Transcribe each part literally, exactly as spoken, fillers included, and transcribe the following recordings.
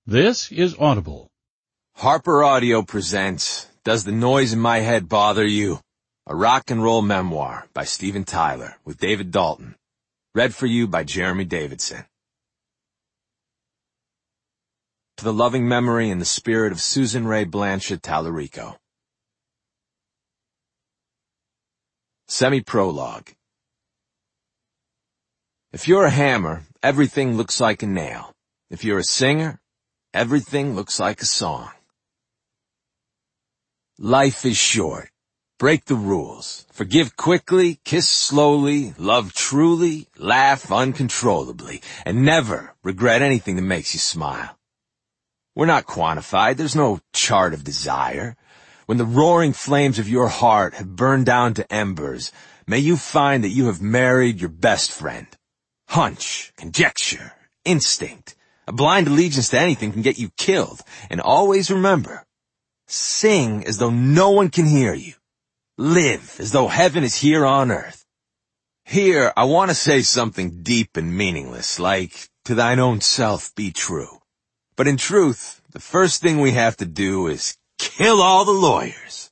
This is Audible. Harper Audio presents Does the Noise in My Head Bother You? A rock and roll memoir by Steven Tyler with David Dalton. Read for you by Jeremy Davidson. To the loving memory and the spirit of Susan Ray Blanchett Tallarico. Semi-prologue. If you're a hammer, everything looks like a nail. If you're a singer, everything looks like a song. Life is short. Break the rules. Forgive quickly, kiss slowly, love truly, laugh uncontrollably, and never regret anything that makes you smile. We're not quantified. There's no chart of desire. When the roaring flames of your heart have burned down to embers, may you find that you have married your best friend. Hunch, conjecture, instinct. A blind allegiance to anything can get you killed. And always remember, sing as though no one can hear you. Live as though heaven is here on earth. Here, I want to say something deep and meaningless, like, to thine own self be true. But in truth, the first thing we have to do is kill all the lawyers.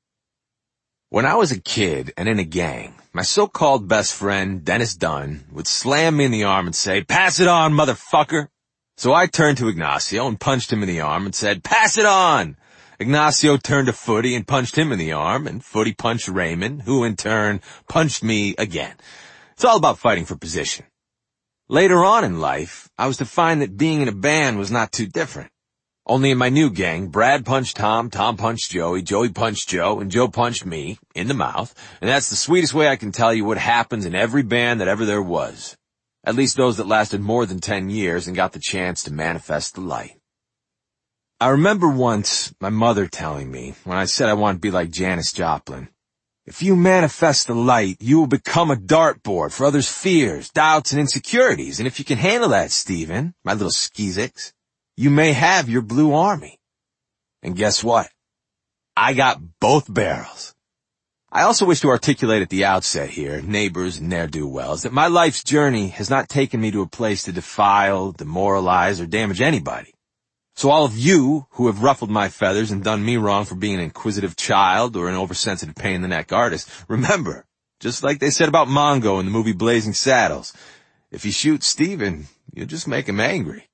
When I was a kid and in a gang, my so-called best friend, Dennis Dunn, would slam me in the arm and say, "Pass it on, motherfucker." So I turned to Ignacio and punched him in the arm and said, "Pass it on." Ignacio turned to Footy and punched him in the arm, and Footy punched Raymond, who in turn punched me again. It's all about fighting for position. Later on in life, I was to find that being in a band was not too different. Only in my new gang, Brad punched Tom, Tom punched Joey, Joey punched Joe, and Joe punched me in the mouth, and that's the sweetest way I can tell you what happens in every band that ever there was. At least those that lasted more than ten years and got the chance to manifest the light. I remember once my mother telling me, when I said I wanted to be like Janis Joplin, "If you manifest the light, you will become a dartboard for others' fears, doubts, and insecurities. And if you can handle that, Steven, my little skeezix, you may have your blue army." And guess what? I got both barrels. I also wish to articulate at the outset here, neighbors and ne'er-do-wells, that my life's journey has not taken me to a place to defile, demoralize, or damage anybody. So all of you who have ruffled my feathers and done me wrong for being an inquisitive child or an oversensitive pain-in-the-neck artist, remember, just like they said about Mongo in the movie Blazing Saddles, if you shoot Steven, you'll just make him angry.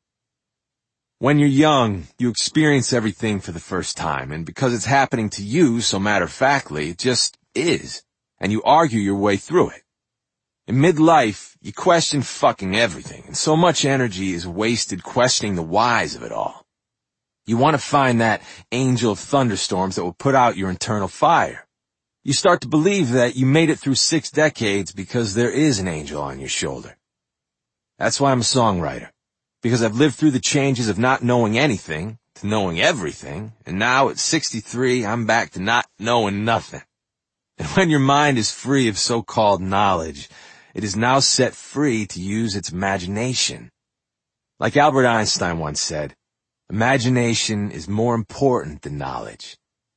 When you're young, you experience everything for the first time, and because it's happening to you so matter-of-factly, it just is, and you argue your way through it. In midlife, you question fucking everything, and so much energy is wasted questioning the whys of it all. You want to find that angel of thunderstorms that will put out your internal fire. You start to believe that you made it through six decades because there is an angel on your shoulder. That's why I'm a songwriter, because I've lived through the changes of not knowing anything to knowing everything, and now at sixty-three, I'm back to not knowing nothing. And when your mind is free of so-called knowledge, it is now set free to use its imagination. Like Albert Einstein once said, imagination is more important than knowledge.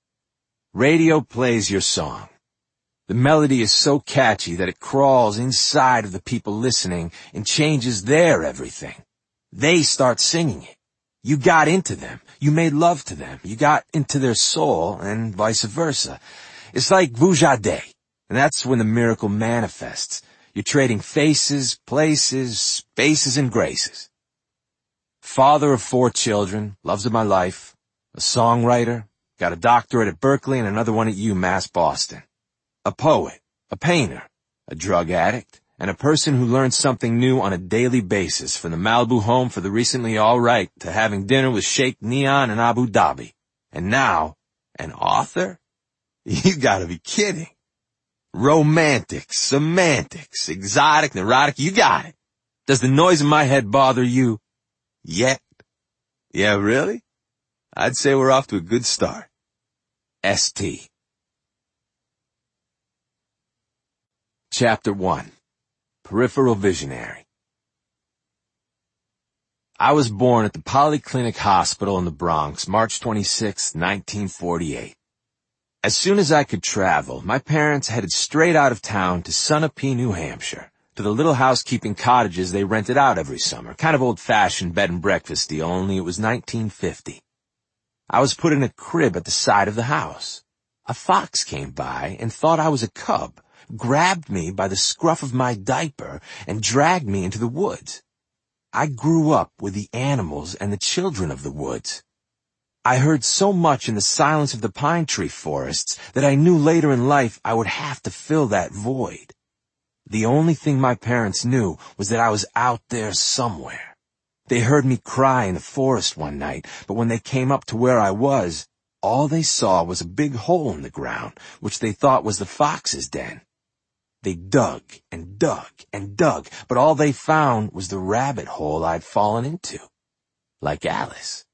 Radio plays your song. The melody is so catchy that it crawls inside of the people listening and changes their everything. They start singing it. You got into them. You made love to them. You got into their soul, and vice versa. It's like Vujade, and that's when the miracle manifests. You're trading faces, places, spaces, and graces. Father of four children, loves of my life, a songwriter, got a doctorate at Berkeley and another one at UMass Boston. A poet, a painter, a drug addict, and a person who learns something new on a daily basis, from the Malibu home for the recently all right to having dinner with Sheikh Neon in Abu Dhabi. And now, an author? You gotta be kidding. Romantic, semantics, exotic, neurotic, you got it. Does the noise in my head bother you? Yet? Yeah, really? I'd say we're off to a good start. S T Chapter one. Peripheral Visionary. I was born at the Polyclinic Hospital in the Bronx, March twenty-sixth, nineteen forty-eight. As soon as I could travel, my parents headed straight out of town to Sunapee, New Hampshire, to the little housekeeping cottages they rented out every summer, kind of old-fashioned bed and breakfast deal, only it was nineteen fifty. I was put in a crib at the side of the house. A fox came by and thought I was a cub, grabbed me by the scruff of my diaper, and dragged me into the woods. I grew up with the animals and the children of the woods. I heard so much in the silence of the pine tree forests that I knew later in life I would have to fill that void. The only thing my parents knew was that I was out there somewhere. They heard me cry in the forest one night, but when they came up to where I was, all they saw was a big hole in the ground, which they thought was the fox's den. They dug and dug and dug, but all they found was the rabbit hole I'd fallen into. Like Alice.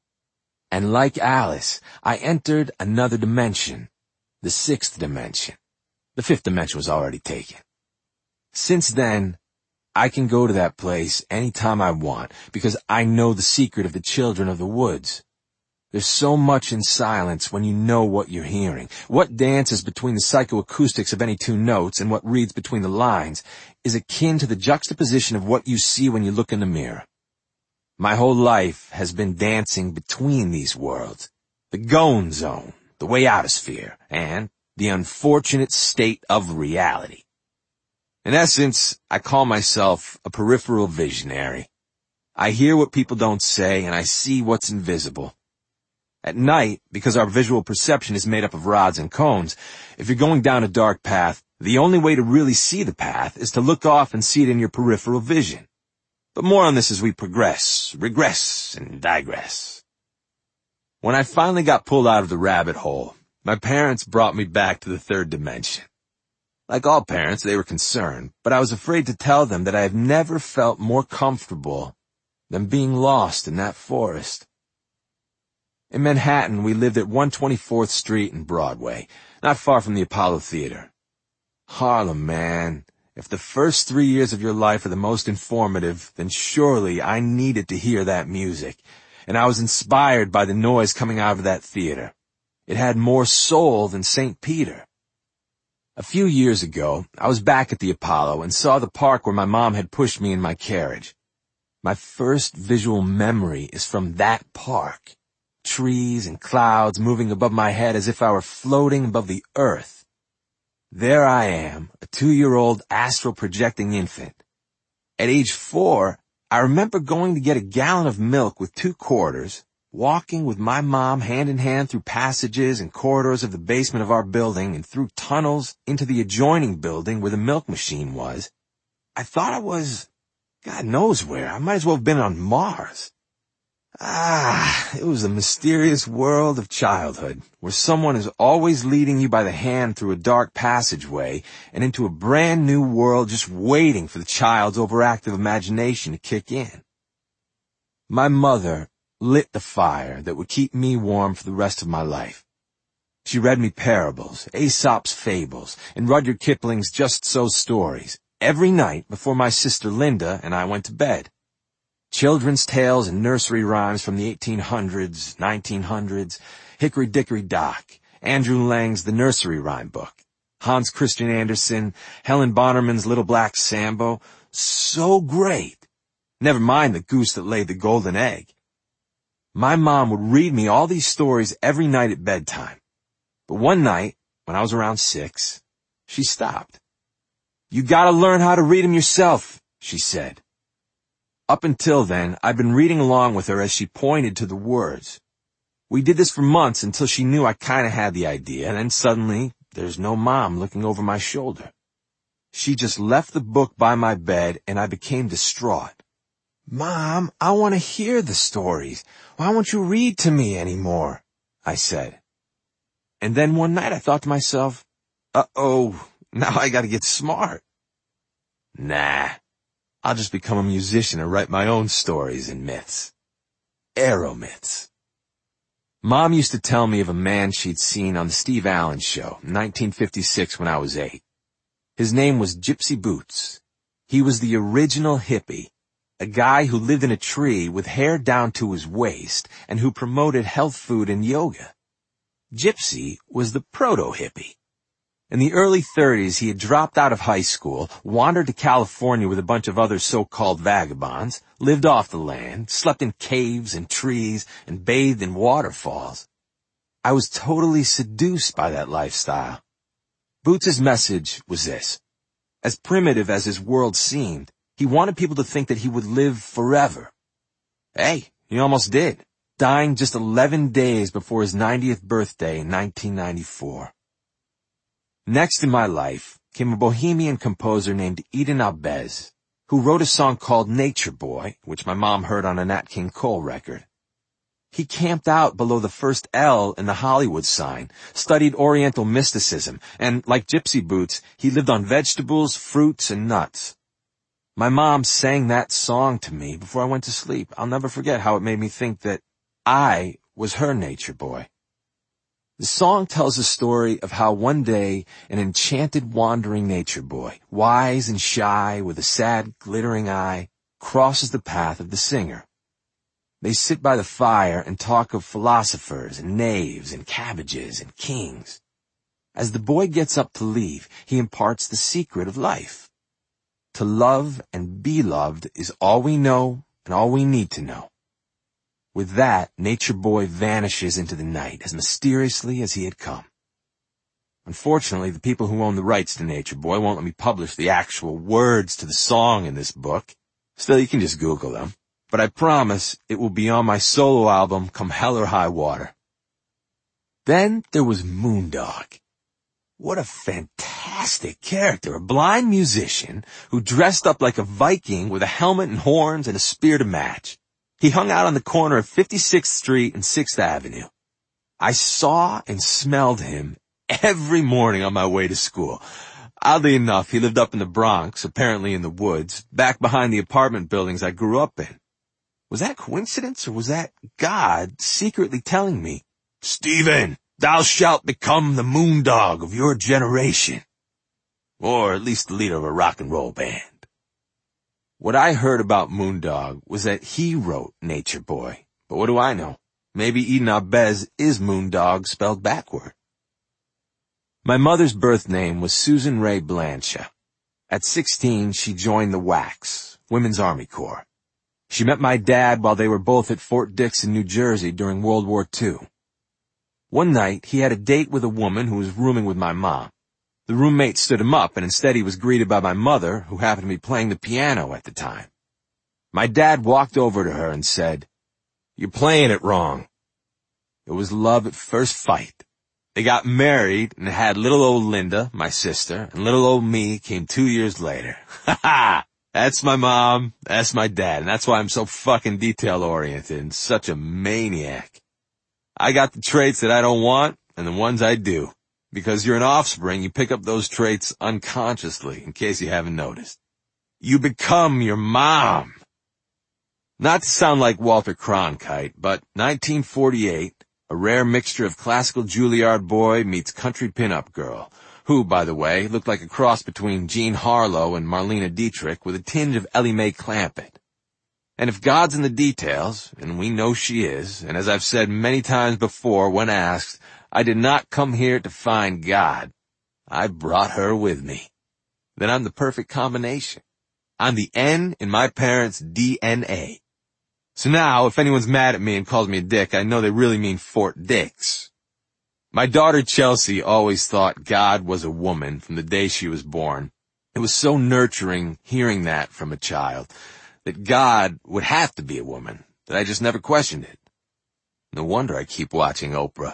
And like Alice, I entered another dimension, the sixth dimension. The fifth dimension was already taken. Since then, I can go to that place anytime I want because I know the secret of the children of the woods. There's so much in silence when you know what you're hearing. What dances between the psychoacoustics of any two notes and what reads between the lines is akin to the juxtaposition of what you see when you look in the mirror. My whole life has been dancing between these worlds, the gone zone, the way-outosphere, and the unfortunate state of reality. In essence, I call myself a peripheral visionary. I hear what people don't say, and I see what's invisible. At night, because our visual perception is made up of rods and cones, if you're going down a dark path, the only way to really see the path is to look off and see it in your peripheral vision. But more on this as we progress, regress, and digress. When I finally got pulled out of the rabbit hole, my parents brought me back to the third dimension. Like all parents, they were concerned, but I was afraid to tell them that I have never felt more comfortable than being lost in that forest. In Manhattan, we lived at one twenty-fourth Street and Broadway, not far from the Apollo Theater. Harlem, man. If the first three years of your life are the most informative, then surely I needed to hear that music, and I was inspired by the noise coming out of that theater. It had more soul than Saint Peter. A few years ago, I was back at the Apollo and saw the park where my mom had pushed me in my carriage. My first visual memory is from that park. Trees and clouds moving above my head as if I were floating above the earth. There I am, a two-year-old astral projecting infant. At age four, I remember going to get a gallon of milk with two quarters, walking with my mom hand in hand through passages and corridors of the basement of our building and through tunnels into the adjoining building where the milk machine was. I thought I was, God knows where. I might as well have been on Mars. Ah, it was a mysterious world of childhood, where someone is always leading you by the hand through a dark passageway and into a brand new world just waiting for the child's overactive imagination to kick in. My mother lit the fire that would keep me warm for the rest of my life. She read me parables, Aesop's fables, and Rudyard Kipling's Just So stories every night before my sister Linda and I went to bed. Children's tales and nursery rhymes from the eighteen hundreds, nineteen hundreds, Hickory Dickory Dock, Andrew Lang's The Nursery Rhyme Book, Hans Christian Andersen, Helen Bonnerman's Little Black Sambo. So great. Never mind the goose that laid the golden egg. My mom would read me all these stories every night at bedtime. But one night, when I was around six, she stopped. "You gotta learn how to read 'em yourself," she said. Up until then, I'd been reading along with her as she pointed to the words. We did this for months until she knew I kinda had the idea, and then suddenly, there's no mom looking over my shoulder. She just left the book by my bed, and I became distraught. "Mom, I want to hear the stories. Why won't you read to me anymore?" I said. And then one night I thought to myself, uh-oh, now I gotta get smart. Nah. I'll just become a musician and write my own stories and myths. Aeromyths. Mom used to tell me of a man she'd seen on the Steve Allen Show in nineteen fifty-six when I was eight. His name was Gypsy Boots. He was the original hippie, a guy who lived in a tree with hair down to his waist and who promoted health food and yoga. Gypsy was the proto-hippie. In the early thirties, he had dropped out of high school, wandered to California with a bunch of other so-called vagabonds, lived off the land, slept in caves and trees, and bathed in waterfalls. I was totally seduced by that lifestyle. Boots' message was this. As primitive as his world seemed, he wanted people to think that he would live forever. Hey, he almost did, dying just eleven days before his ninetieth birthday in nineteen ninety-four. Next in my life came a bohemian composer named Eden Ahbez, who wrote a song called Nature Boy, which my mom heard on a Nat King Cole record. He camped out below the first L in the Hollywood sign, studied Oriental mysticism, and, like Gypsy Boots, he lived on vegetables, fruits, and nuts. My mom sang that song to me before I went to sleep. I'll never forget how it made me think that I was her nature boy. The song tells a story of how one day an enchanted wandering nature boy, wise and shy with a sad glittering eye, crosses the path of the singer. They sit by the fire and talk of philosophers and knaves and cabbages and kings. As the boy gets up to leave, he imparts the secret of life. To love and be loved is all we know and all we need to know. With that, Nature Boy vanishes into the night as mysteriously as he had come. Unfortunately, the people who own the rights to Nature Boy won't let me publish the actual words to the song in this book. Still, you can just Google them. But I promise it will be on my solo album come hell or high water. Then there was Moondog. What a fantastic character, a blind musician who dressed up like a Viking with a helmet and horns and a spear to match. He hung out on the corner of fifty-sixth Street and sixth Avenue. I saw and smelled him every morning on my way to school. Oddly enough, he lived up in the Bronx, apparently in the woods, back behind the apartment buildings I grew up in. Was that coincidence, or was that God secretly telling me, "Stephen, thou shalt become the Moondog of your generation"? Or at least the leader of a rock and roll band. What I heard about Moondog was that he wrote Nature Boy. But what do I know? Maybe Eden Ahbez is Moondog spelled backward. My mother's birth name was Susan Ray Blancha. At sixteen, she joined the W A C, Women's Army Corps. She met my dad while they were both at Fort Dix in New Jersey during World War Two. One night, he had a date with a woman who was rooming with my mom. The roommate stood him up, and instead he was greeted by my mother, who happened to be playing the piano at the time. My dad walked over to her and said, "You're playing it wrong." It was love at first fight. They got married and had little old Linda, my sister, and little old me came two years later. Ha ha! That's my mom, that's my dad, and that's why I'm so fucking detail-oriented and such a maniac. I got the traits that I don't want and the ones I do. Because you're an offspring, you pick up those traits unconsciously, in case you haven't noticed. You become your mom. Not to sound like Walter Cronkite, but nineteen forty-eight, a rare mixture of classical Juilliard boy meets country pin-up girl, who, by the way, looked like a cross between Jean Harlow and Marlene Dietrich with a tinge of Ellie Mae Clampett. And if God's in the details, and we know she is, and as I've said many times before when asked, I did not come here to find God. I brought her with me. Then I'm the perfect combination. I'm the N in my parents' D N A. So now, if anyone's mad at me and calls me a dick, I know they really mean Fort Dix. My daughter Chelsea always thought God was a woman from the day she was born. It was so nurturing hearing that from a child, that God would have to be a woman, that I just never questioned it. No wonder I keep watching Oprah.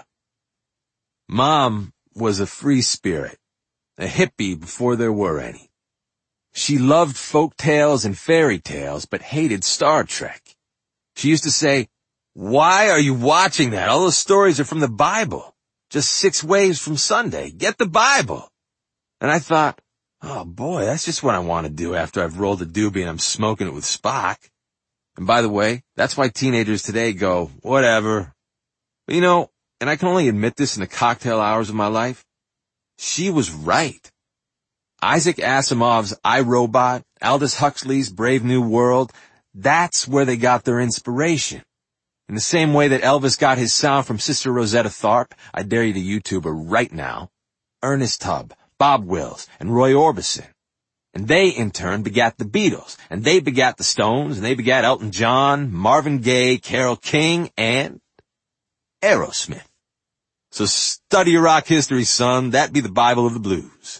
Mom was a free spirit, a hippie before there were any. She loved folk tales and fairy tales, but hated Star Trek. She used to say, "Why are you watching that? All those stories are from the Bible. Just six waves from Sunday. Get the Bible." And I thought, oh boy, that's just what I want to do after I've rolled a doobie and I'm smoking it with Spock. And by the way, that's why teenagers today go, whatever. But you know, and I can only admit this in the cocktail hours of my life, she was right. Isaac Asimov's I, Robot, Aldous Huxley's Brave New World, that's where they got their inspiration. In the same way that Elvis got his sound from Sister Rosetta Tharpe, I dare you to YouTube her right now, Ernest Tubb, Bob Wills, and Roy Orbison. And they, in turn, begat the Beatles, and they begat the Stones, and they begat Elton John, Marvin Gaye, Carole King, and Aerosmith. So study your rock history, son. That be the Bible of the blues.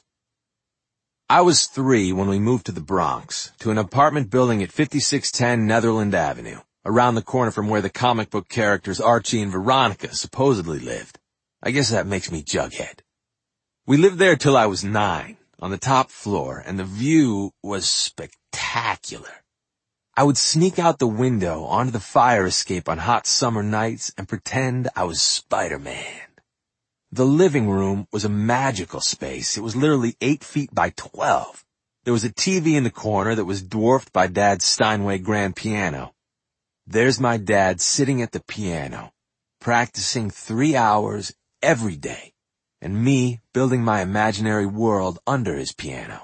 I was three when we moved to the Bronx, to an apartment building at fifty-six ten Netherland Avenue, around the corner from where the comic book characters Archie and Veronica supposedly lived. I guess that makes me Jughead. We lived there till I was nine, on the top floor, and the view was spectacular. I would sneak out the window onto the fire escape on hot summer nights and pretend I was Spider-Man. The living room was a magical space. It was literally eight feet by twelve. There was a T V in the corner that was dwarfed by Dad's Steinway grand piano. There's my dad sitting at the piano, practicing three hours every day, and me building my imaginary world under his piano.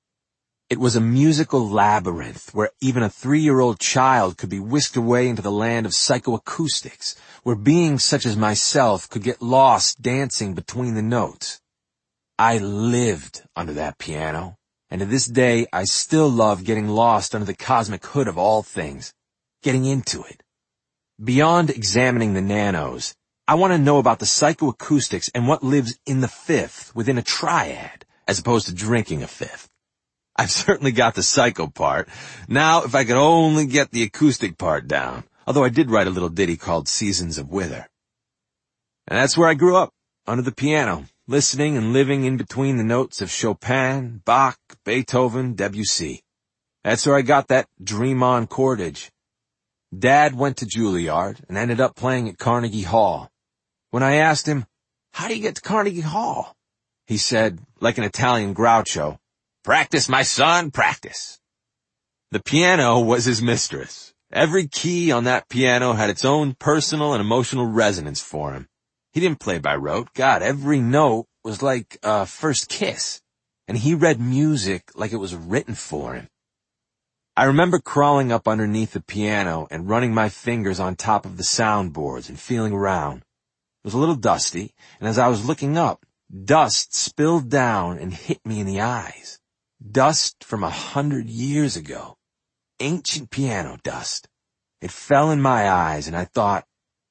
It was a musical labyrinth where even a three-year-old child could be whisked away into the land of psychoacoustics, where beings such as myself could get lost dancing between the notes. I lived under that piano, and to this day I still love getting lost under the cosmic hood of all things, getting into it. Beyond examining the nanos, I want to know about the psychoacoustics and what lives in the fifth within a triad, as opposed to drinking a fifth. I've certainly got the psycho part. Now, if I could only get the acoustic part down, although I did write a little ditty called Seasons of Wither. And that's where I grew up, under the piano, listening and living in between the notes of Chopin, Bach, Beethoven, Debussy. That's where I got that dream on cordage. Dad went to Juilliard and ended up playing at Carnegie Hall. When I asked him, "How do you get to Carnegie Hall?" he said, like an Italian Groucho, "Practice, my son, practice." The piano was his mistress. Every key on that piano had its own personal and emotional resonance for him. He didn't play by rote. God, every note was like a first kiss, and he read music like it was written for him. I remember crawling up underneath the piano and running my fingers on top of the soundboards and feeling around. It was a little dusty, and as I was looking up, dust spilled down and hit me in the eyes. Dust from a hundred years ago. Ancient piano dust. It fell in my eyes, and I thought,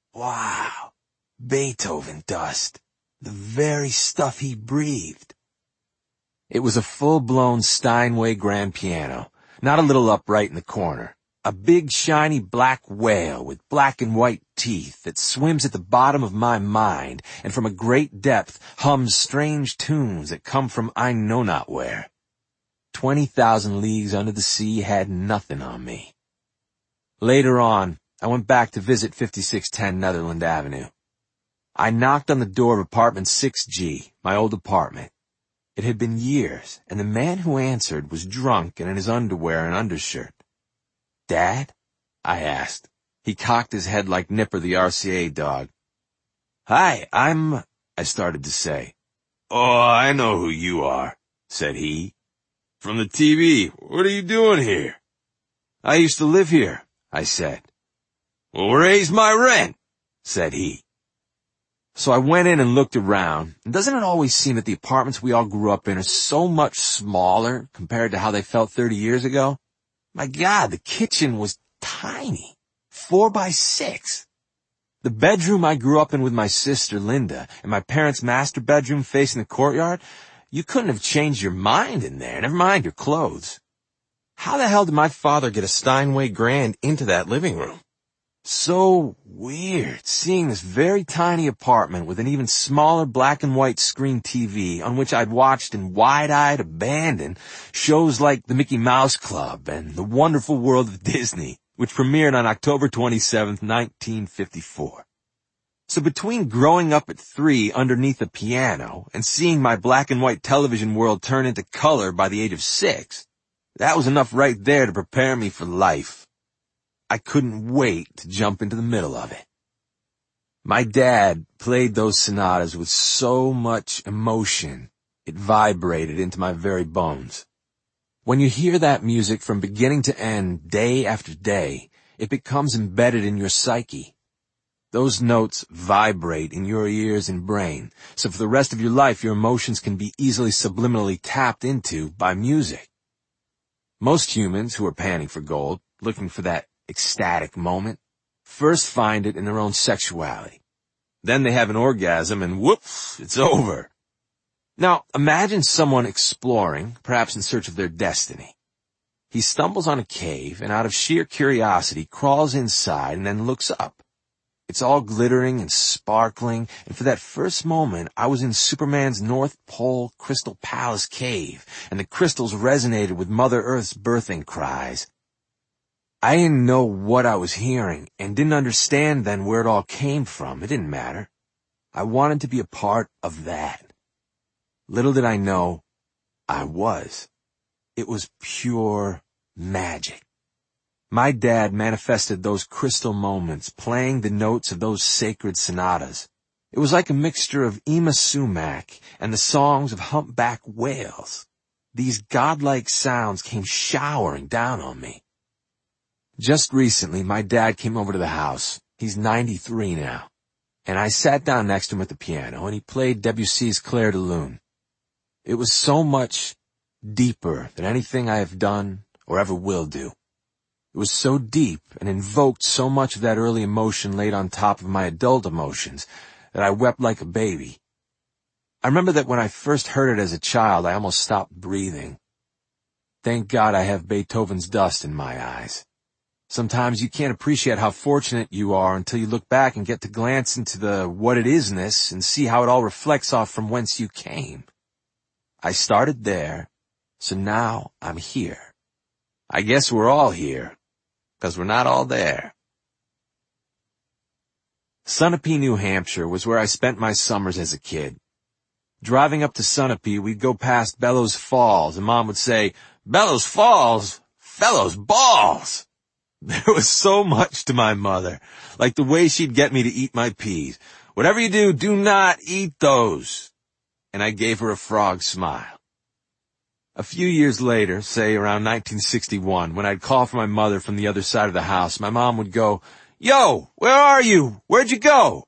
wow, Beethoven dust. The very stuff he breathed. It was a full-blown Steinway grand piano, not a little upright in the corner. A big, shiny black whale with black and white teeth that swims at the bottom of my mind and from a great depth hums strange tunes that come from I know not where. Twenty thousand leagues under the sea had nothing on me. Later on, I went back to visit fifty-six ten Netherland Avenue. I knocked on the door of apartment six G, my old apartment. It had been years, and the man who answered was drunk and in his underwear and undershirt. "Dad?" I asked. He cocked his head like Nipper the R C A dog. "Hi, I'm—" I started to say. "Oh, I know who you are," said he. "From the T V. What are you doing here?" "I used to live here," I said. "Well, raise my rent," said he. So I went in and looked around, and doesn't it always seem that the apartments we all grew up in are so much smaller compared to how they felt thirty years ago? My God, the kitchen was tiny. Four by six. The bedroom I grew up in with my sister Linda and my parents' master bedroom facing the courtyard, you couldn't have changed your mind in there, never mind your clothes. How the hell did my father get a Steinway Grand into that living room? So weird, seeing this very tiny apartment with an even smaller black and white screen T V on which I'd watched in wide-eyed abandon shows like The Mickey Mouse Club and The Wonderful World of Disney, which premiered on October twenty-seventh, nineteen fifty-four. So between growing up at three underneath a piano and seeing my black and white television world turn into color by the age of six, that was enough right there to prepare me for life. I couldn't wait to jump into the middle of it. My dad played those sonatas with so much emotion, it vibrated into my very bones. When you hear that music from beginning to end, day after day, it becomes embedded in your psyche. Those notes vibrate in your ears and brain, so for the rest of your life your emotions can be easily subliminally tapped into by music. Most humans who are panning for gold, looking for that ecstatic moment, first find it in their own sexuality. Then they have an orgasm and whoops, it's over. Now, imagine someone exploring, perhaps in search of their destiny. He stumbles on a cave and out of sheer curiosity crawls inside and then looks up. It's all glittering and sparkling, and for that first moment I was in Superman's North Pole Crystal Palace cave, and the crystals resonated with Mother Earth's birthing cries. I didn't know what I was hearing, and didn't understand then where it all came from. It didn't matter. I wanted to be a part of that. Little did I know, I was. It was pure magic. My dad manifested those crystal moments, playing the notes of those sacred sonatas. It was like a mixture of Yma Sumac and the songs of humpback whales. These godlike sounds came showering down on me. Just recently, my dad came over to the house. He's ninety-three now. And I sat down next to him at the piano, and he played Debussy's Clair de Lune. It was so much deeper than anything I have done or ever will do. It was so deep and invoked so much of that early emotion laid on top of my adult emotions that I wept like a baby. I remember that when I first heard it as a child, I almost stopped breathing. Thank God I have Beethoven's dust in my eyes. Sometimes you can't appreciate how fortunate you are until you look back and get to glance into the what-it-isness and see how it all reflects off from whence you came. I started there, so now I'm here. I guess we're all here, 'cause we're not all there. Sunapee, New Hampshire was where I spent my summers as a kid. Driving up to Sunapee, we'd go past Bellows Falls, and Mom would say, "Bellows Falls? Fellows balls!" There was so much to my mother, like the way she'd get me to eat my peas. "Whatever you do, do not eat those." And I gave her a frog smile. A few years later, say around nineteen sixty-one, when I'd call for my mother from the other side of the house, my mom would go, "Yo, where are you? Where'd you go?"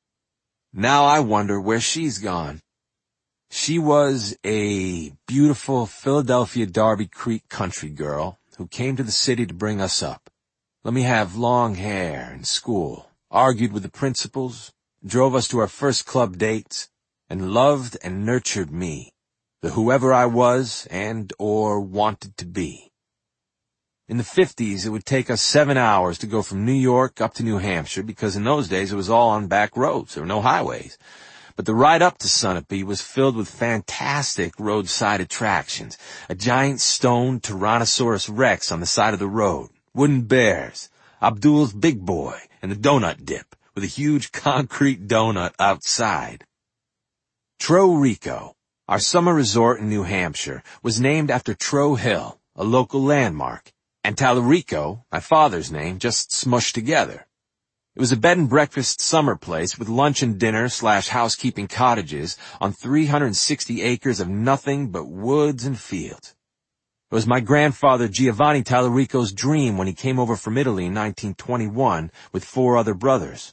Now I wonder where she's gone. She was a beautiful Philadelphia Darby Creek country girl who came to the city to bring us up. Let me have long hair in school, argued with the principals, drove us to our first club dates, and loved and nurtured me, the whoever I was and or wanted to be. In the fifties, it would take us seven hours to go from New York up to New Hampshire because in those days it was all on back roads. There were no highways. But the ride up to Sunapee was filled with fantastic roadside attractions. A giant stone Tyrannosaurus Rex on the side of the road, wooden bears, Abdul's Big Boy, and the donut dip with a huge concrete donut outside. Tro Rico, our summer resort in New Hampshire, was named after Tro Hill, a local landmark, and Tallarico, my father's name, just smushed together. It was a bed and breakfast summer place with lunch and dinner slash housekeeping cottages on three hundred sixty acres of nothing but woods and fields. It was my grandfather Giovanni Tallarico's dream when he came over from Italy in nineteen twenty-one with four other brothers.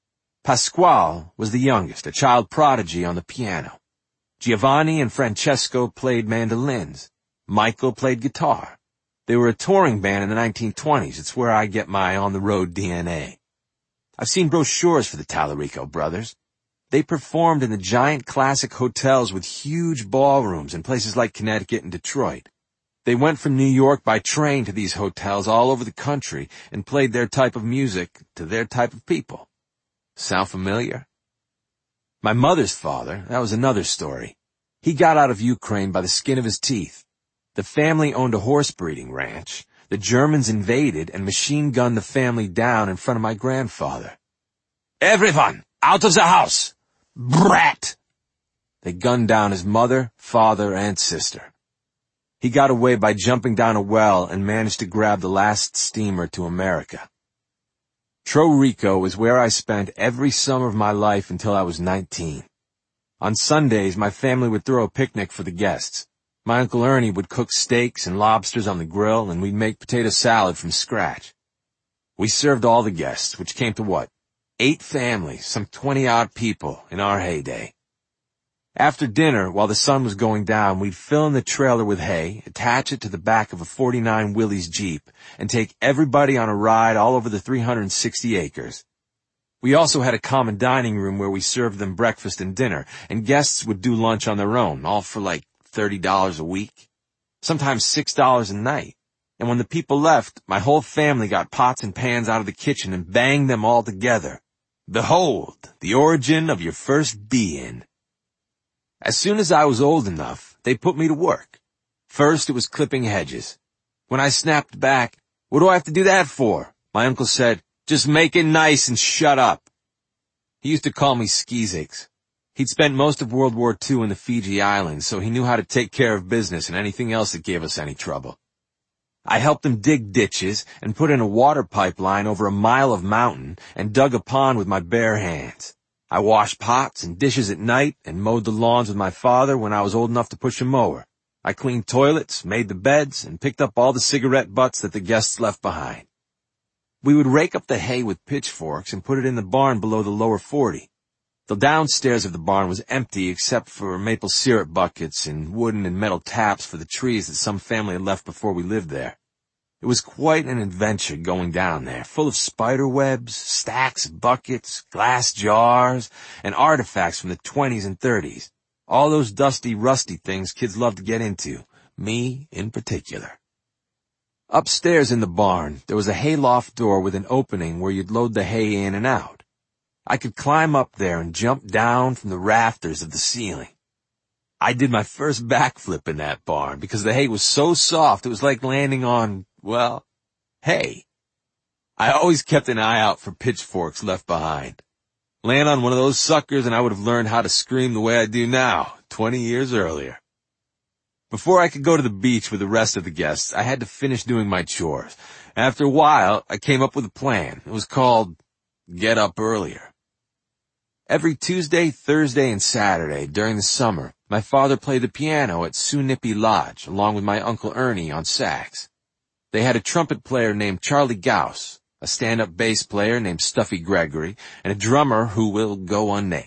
Pasquale was the youngest, a child prodigy on the piano. Giovanni and Francesco played mandolins. Michael played guitar. They were a touring band in the nineteen twenties. It's where I get my on-the-road D N A. I've seen brochures for the Tallarico brothers. They performed in the giant classic hotels with huge ballrooms in places like Connecticut and Detroit. They went from New York by train to these hotels all over the country and played their type of music to their type of people. Sound familiar? My mother's father, that was another story. He got out of Ukraine by the skin of his teeth. The family owned a horse breeding ranch. The Germans invaded and machine-gunned the family down in front of my grandfather. "Everyone, out of the house! Brat!" They gunned down his mother, father, and sister. He got away by jumping down a well and managed to grab the last steamer to America. Tro Rico is where I spent every summer of my life until I was nineteen. On Sundays, my family would throw a picnic for the guests. My Uncle Ernie would cook steaks and lobsters on the grill, and we'd make potato salad from scratch. We served all the guests, which came to what? Eight families, some twenty-odd people in our heyday. After dinner, while the sun was going down, we'd fill in the trailer with hay, attach it to the back of a forty-nine Willys Jeep, and take everybody on a ride all over the three hundred sixty acres. We also had a common dining room where we served them breakfast and dinner, and guests would do lunch on their own, all for like thirty dollars a week. Sometimes six dollars a night. And when the people left, my whole family got pots and pans out of the kitchen and banged them all together. Behold, the origin of your first be-in. As soon as I was old enough, they put me to work. First it was clipping hedges. When I snapped back, "What do I have to do that for?" my uncle said, "Just make it nice and shut up." He used to call me Skeezix. He'd spent most of World War Two in the Fiji Islands, so he knew how to take care of business and anything else that gave us any trouble. I helped him dig ditches and put in a water pipeline over a mile of mountain and dug a pond with my bare hands. I washed pots and dishes at night and mowed the lawns with my father when I was old enough to push a mower. I cleaned toilets, made the beds, and picked up all the cigarette butts that the guests left behind. We would rake up the hay with pitchforks and put it in the barn below the lower forty. The downstairs of the barn was empty except for maple syrup buckets and wooden and metal taps for the trees that some family had left before we lived there. It was quite an adventure going down there, full of spider webs, stacks of buckets, glass jars, and artifacts from the twenties and thirties. All those dusty, rusty things kids love to get into, me in particular. Upstairs in the barn, there was a hayloft door with an opening where you'd load the hay in and out. I could climb up there and jump down from the rafters of the ceiling. I did my first backflip in that barn because the hay was so soft it was like landing on, well, hay. I always kept an eye out for pitchforks left behind. Land on one of those suckers and I would have learned how to scream the way I do now, twenty years earlier. Before I could go to the beach with the rest of the guests, I had to finish doing my chores. After a while, I came up with a plan. It was called Get Up Earlier. Every Tuesday, Thursday, and Saturday during the summer, my father played the piano at Sioux Nippy Lodge along with my Uncle Ernie on sax. They had a trumpet player named Charlie Gauss, a stand-up bass player named Stuffy Gregory, and a drummer who will go unnamed.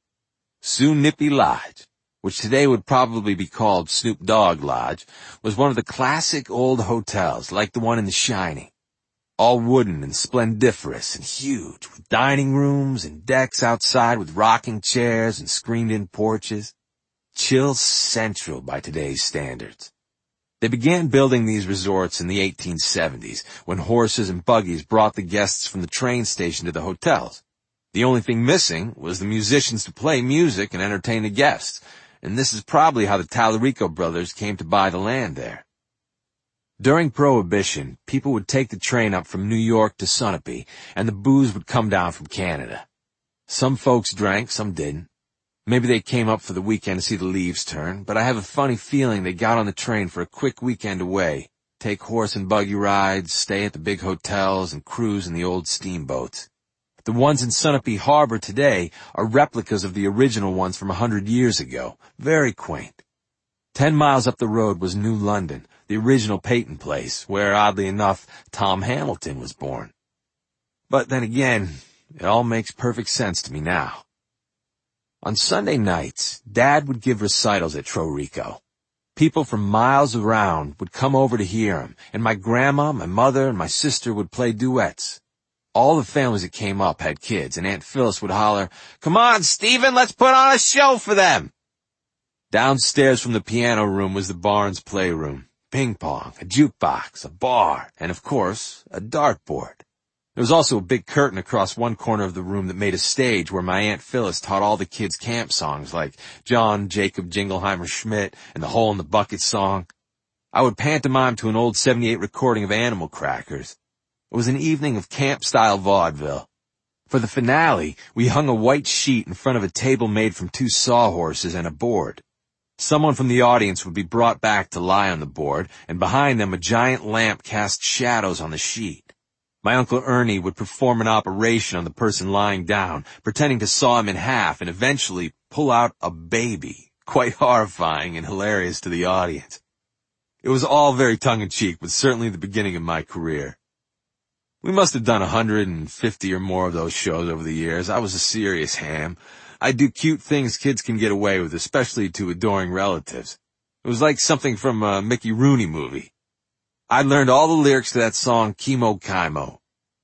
Sioux Nippy Lodge, which today would probably be called Snoop Dogg Lodge, was one of the classic old hotels like the one in The Shining. All wooden and splendiferous and huge, with dining rooms and decks outside with rocking chairs and screened-in porches. Chill Central by today's standards. They began building these resorts in the eighteen seventies, when horses and buggies brought the guests from the train station to the hotels. The only thing missing was the musicians to play music and entertain the guests, and this is probably how the Tallarico brothers came to buy the land there. During Prohibition, people would take the train up from New York to Sunapee, and the booze would come down from Canada. Some folks drank, some didn't. Maybe they came up for the weekend to see the leaves turn, but I have a funny feeling they got on the train for a quick weekend away, take horse and buggy rides, stay at the big hotels, and cruise in the old steamboats. The ones in Sunapee Harbor today are replicas of the original ones from a hundred years ago, very quaint. Ten miles up the road was New London, the original Peyton place, where, oddly enough, Tom Hamilton was born. But then again, it all makes perfect sense to me now. On Sunday nights, Dad would give recitals at Trorico. People from miles around would come over to hear him, and my grandma, my mother, and my sister would play duets. All the families that came up had kids, and Aunt Phyllis would holler, "Come on, Stephen, let's put on a show for them." Downstairs from the piano room was the barn's playroom. Ping pong, a jukebox, a bar, and of course, a dartboard. There was also a big curtain across one corner of the room that made a stage where my Aunt Phyllis taught all the kids camp songs like John Jacob Jingleheimer Schmidt and the Hole in the Bucket song. I would pantomime to an old seventy-eight recording of Animal Crackers. It was an evening of camp-style vaudeville. For the finale, we hung a white sheet in front of a table made from two sawhorses and a board. Someone from the audience would be brought back to lie on the board, and behind them a giant lamp cast shadows on the sheet. My Uncle Ernie would perform an operation on the person lying down, pretending to saw him in half and eventually pull out a baby, quite horrifying and hilarious to the audience. It was all very tongue-in-cheek, but certainly the beginning of my career. We must have done a hundred and fifty or more of those shows over the years. I was a serious ham. I'd do cute things kids can get away with, especially to adoring relatives. It was like something from a Mickey Rooney movie. I learned all the lyrics to that song, Kimo Kaimo.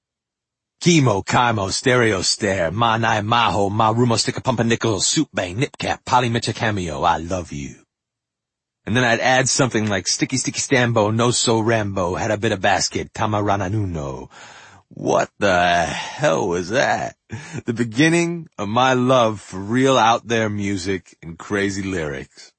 Kimo Kaimo, stereo stare, ma nai maho, ma rumo sticka pumpernickel, soup bang, nipcap, polymetric cameo, I love you. And then I'd add something like sticky sticky stambo, no so Rambo, had a bit of basket, tamarana nuno. What the hell was that? The beginning of my love for real out there music and crazy lyrics.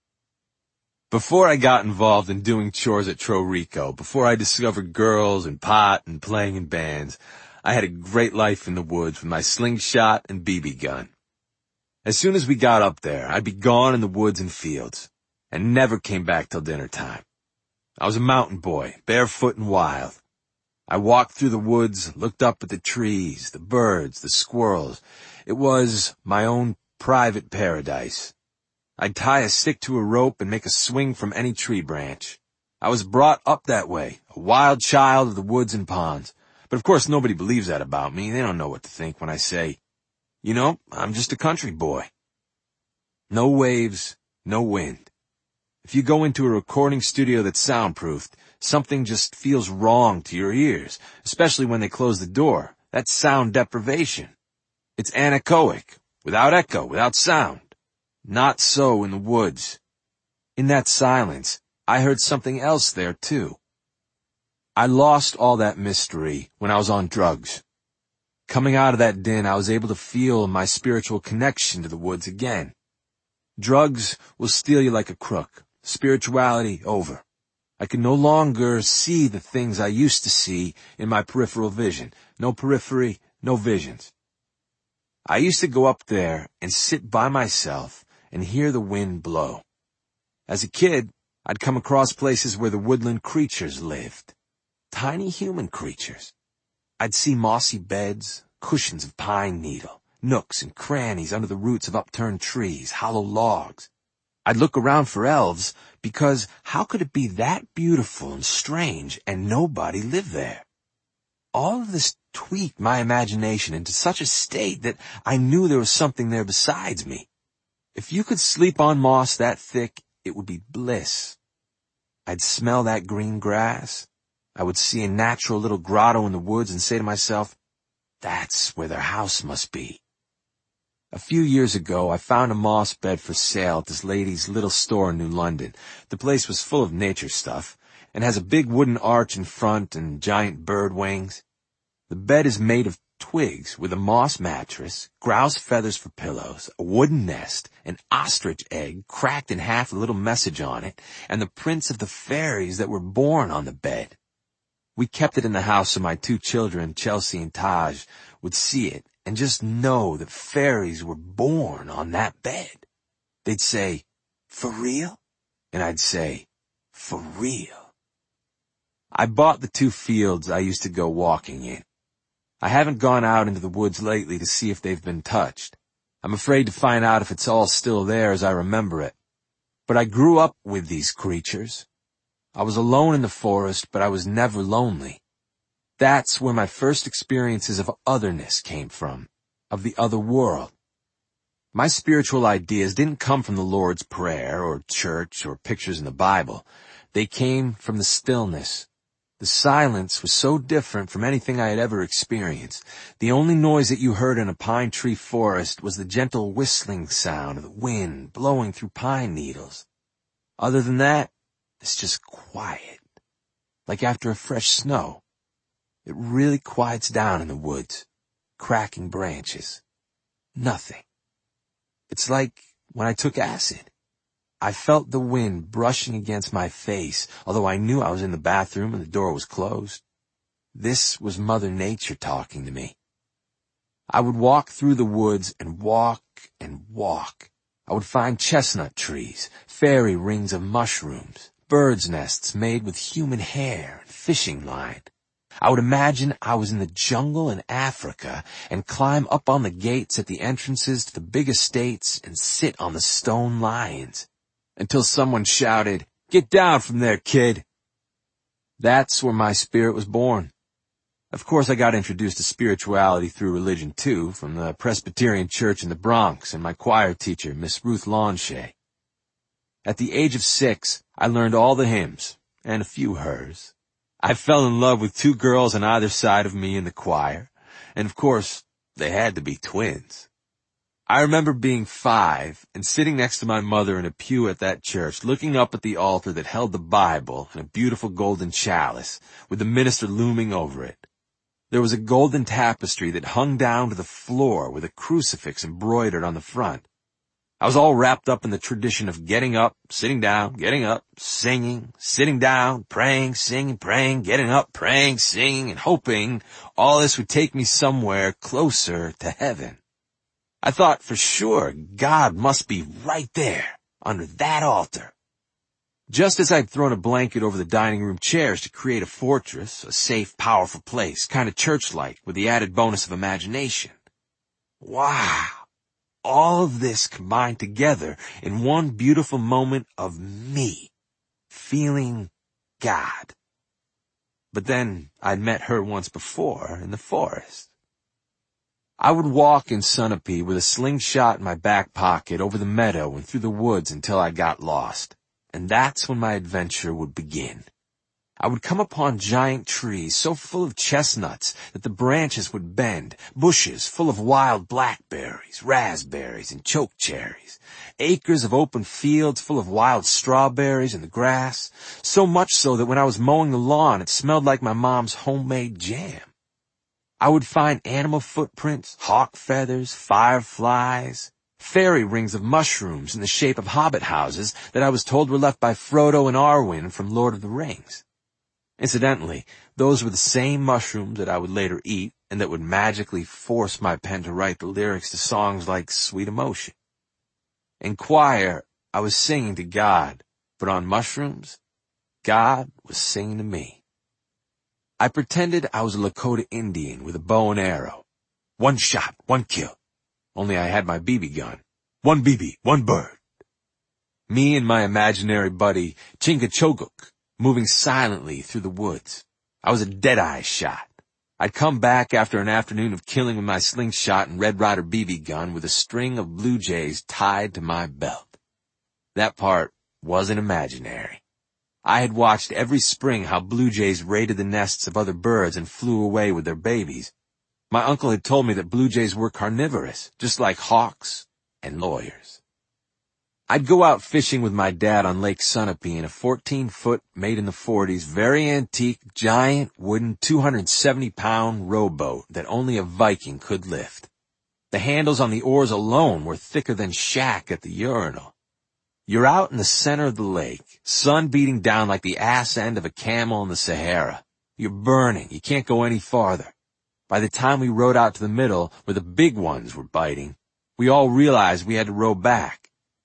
Before I got involved in doing chores at Tro Rico, before I discovered girls and pot and playing in bands, I had a great life in the woods with my slingshot and B B gun. As soon as we got up there, I'd be gone in the woods and fields, and never came back till dinner time. I was a mountain boy, barefoot and wild. I walked through the woods, looked up at the trees, the birds, the squirrels. It was my own private paradise. I'd tie a stick to a rope and make a swing from any tree branch. I was brought up that way, a wild child of the woods and ponds. But of course nobody believes that about me. They don't know what to think when I say, you know, I'm just a country boy. No waves, no wind. If you go into a recording studio that's soundproofed, something just feels wrong to your ears, especially when they close the door. That's sound deprivation. It's anechoic, without echo, without sound. Not so in the woods. In that silence, I heard something else there too. I lost all that mystery when I was on drugs. Coming out of that din, I was able to feel my spiritual connection to the woods again. Drugs will steal you like a crook. Spirituality over. I could no longer see the things I used to see in my peripheral vision. No periphery, no visions. I used to go up there and sit by myself and hear the wind blow. As a kid, I'd come across places where the woodland creatures lived. Tiny human creatures. I'd see mossy beds, cushions of pine needle, nooks and crannies under the roots of upturned trees, hollow logs. I'd look around for elves, because how could it be that beautiful and strange and nobody lived there? All of this tweaked my imagination into such a state that I knew there was something there besides me. If you could sleep on moss that thick, it would be bliss. I'd smell that green grass. I would see a natural little grotto in the woods and say to myself, that's where their house must be. A few years ago, I found a moss bed for sale at this lady's little store in New London. The place was full of nature stuff, and has a big wooden arch in front and giant bird wings. The bed is made of twigs with a moss mattress, grouse feathers for pillows, a wooden nest, an ostrich egg cracked in half with a little message on it, and the prints of the fairies that were born on the bed. We kept it in the house so my two children, Chelsea and Taj, would see it and just know that fairies were born on that bed. They'd say, for real? And I'd say, for real. I bought the two fields I used to go walking in. I haven't gone out into the woods lately to see if they've been touched. I'm afraid to find out if it's all still there as I remember it. But I grew up with these creatures. I was alone in the forest, but I was never lonely. That's where my first experiences of otherness came from, of the other world. My spiritual ideas didn't come from the Lord's Prayer or church or pictures in the Bible. They came from the stillness. The silence was so different from anything I had ever experienced. The only noise that you heard in a pine tree forest was the gentle whistling sound of the wind blowing through pine needles. Other than that, it's just quiet, like after a fresh snow. It really quiets down in the woods, cracking branches. Nothing. It's like when I took acid. I felt the wind brushing against my face, although I knew I was in the bathroom and the door was closed. This was Mother Nature talking to me. I would walk through the woods and walk and walk. I would find chestnut trees, fairy rings of mushrooms, birds' nests made with human hair and fishing line. I would imagine I was in the jungle in Africa and climb up on the gates at the entrances to the big estates and sit on the stone lions until someone shouted, "Get down from there, kid." That's where my spirit was born. Of course, I got introduced to spirituality through religion too, from the Presbyterian church in the Bronx and my choir teacher, Miss Ruth Lonshay. At the age of six, I learned all the hymns, and a few hers. I fell in love with two girls on either side of me in the choir, and of course, they had to be twins. I remember being five and sitting next to my mother in a pew at that church, looking up at the altar that held the Bible and a beautiful golden chalice, with the minister looming over it. There was a golden tapestry that hung down to the floor with a crucifix embroidered on the front. I was all wrapped up in the tradition of getting up, sitting down, getting up, singing, sitting down, praying, singing, praying, getting up, praying, singing, and hoping all this would take me somewhere closer to heaven. I thought for sure God must be right there, under that altar. Just as I'd thrown a blanket over the dining room chairs to create a fortress, a safe, powerful place, kind of church-like, with the added bonus of imagination. Wow! All of this combined together in one beautiful moment of me, feeling God. But then I'd met her once before in the forest. I would walk in Sunapee with a slingshot in my back pocket over the meadow and through the woods until I got lost. And that's when my adventure would begin. I would come upon giant trees so full of chestnuts that the branches would bend, bushes full of wild blackberries, raspberries, and chokecherries, acres of open fields full of wild strawberries in the grass, so much so that when I was mowing the lawn it smelled like my mom's homemade jam. I would find animal footprints, hawk feathers, fireflies, fairy rings of mushrooms in the shape of hobbit houses that I was told were left by Frodo and Arwen from Lord of the Rings. Incidentally, those were the same mushrooms that I would later eat and that would magically force my pen to write the lyrics to songs like Sweet Emotion. In choir, I was singing to God, but on mushrooms, God was singing to me. I pretended I was a Lakota Indian with a bow and arrow. One shot, one kill. Only I had my B B gun. One B B, one bird. Me and my imaginary buddy, Chingachoguk, moving silently through the woods. I was a dead-eye shot. I'd come back after an afternoon of killing with my slingshot and Red Ryder B B gun with a string of blue jays tied to my belt. That part wasn't imaginary. I had watched every spring how blue jays raided the nests of other birds and flew away with their babies. My uncle had told me that blue jays were carnivorous, just like hawks and lawyers. I'd go out fishing with my dad on Lake Sunapee in a fourteen-foot, made in the forties, very antique, giant, wooden, two hundred seventy pound rowboat that only a Viking could lift. The handles on the oars alone were thicker than Shaq at the urinal. You're out in the center of the lake, sun beating down like the ass end of a camel in the Sahara. You're burning. You can't go any farther. By the time we rowed out to the middle, where the big ones were biting, we all realized we had to row back.